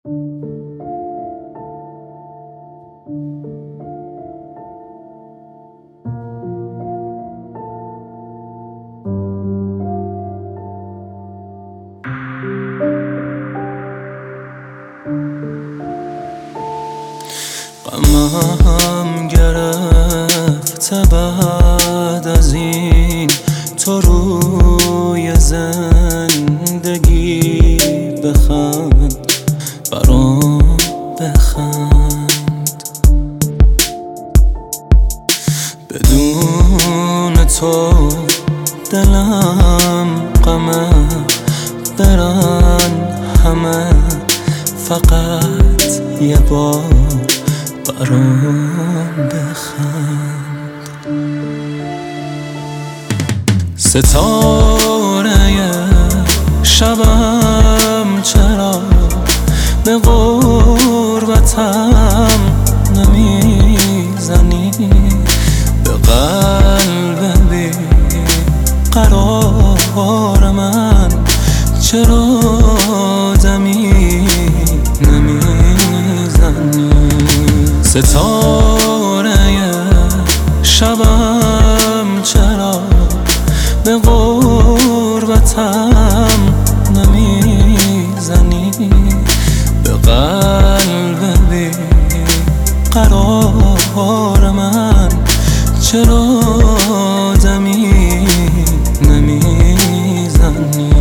غمم گرفته بعد از این تو روی زندگی بخند، برام بخند. بدون تو دلم غمه، برن همه فقط یه بار برام بخند. ستاره شبم چرا به غربتم نمیزنی؟ به قلب بی قرار من چرا دمی نمیزنی؟ ستاره شبم چرا به غربتم نمیزنی؟ به قلب بی قرار من چرا دمی نمیزنی؟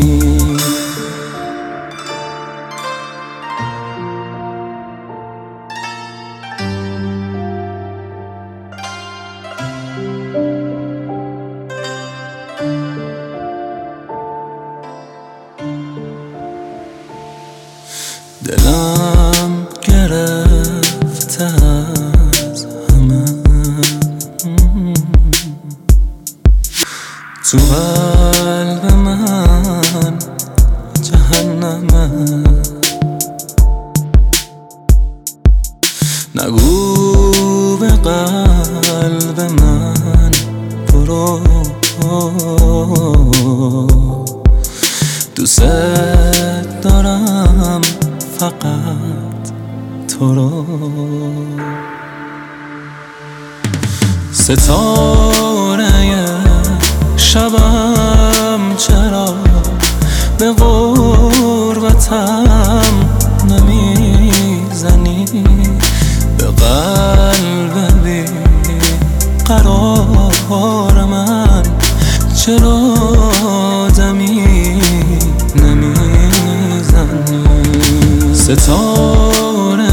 دلم گرفته از همه، تو قلب من جهنمه. نگو به قلب من برو، دوست دارم فقط تو رو. ستاره شبم چرا به غربتم نمیزنی؟ به قلب بی قرار من چرا دمی نمیزنی؟ ستاره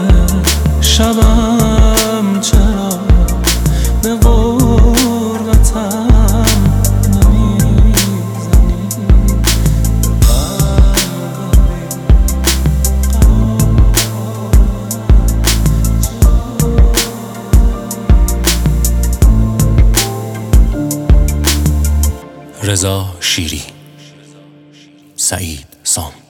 شبم چرا به غربتم نمیزنی؟ به قلب رضا شیری، سعید سام.